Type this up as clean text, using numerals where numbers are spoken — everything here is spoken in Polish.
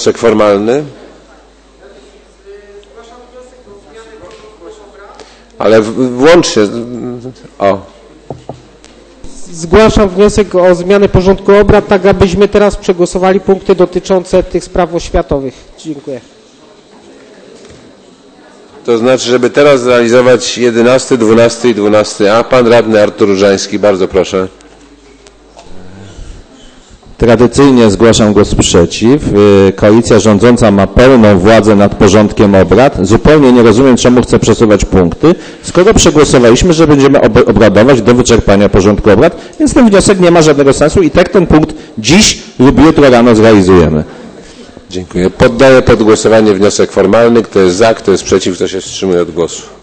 Wniosek formalny. Ale włącznie. O. Zgłaszam wniosek o zmianę porządku obrad, tak abyśmy teraz przegłosowali punkty dotyczące tych spraw oświatowych. Dziękuję. To znaczy, żeby teraz zrealizować 11, 12 i 12a. Pan radny Artur Różański, bardzo proszę. Tradycyjnie zgłaszam głos przeciw. Koalicja rządząca ma pełną władzę nad porządkiem obrad. Zupełnie nie rozumiem, czemu chce przesuwać punkty, skoro przegłosowaliśmy, że będziemy obradować do wyczerpania porządku obrad, więc ten wniosek nie ma żadnego sensu i tak ten punkt dziś lub jutro rano zrealizujemy. Dziękuję. Poddaję pod głosowanie wniosek formalny. Kto jest za, kto jest przeciw, kto się wstrzymuje od głosu.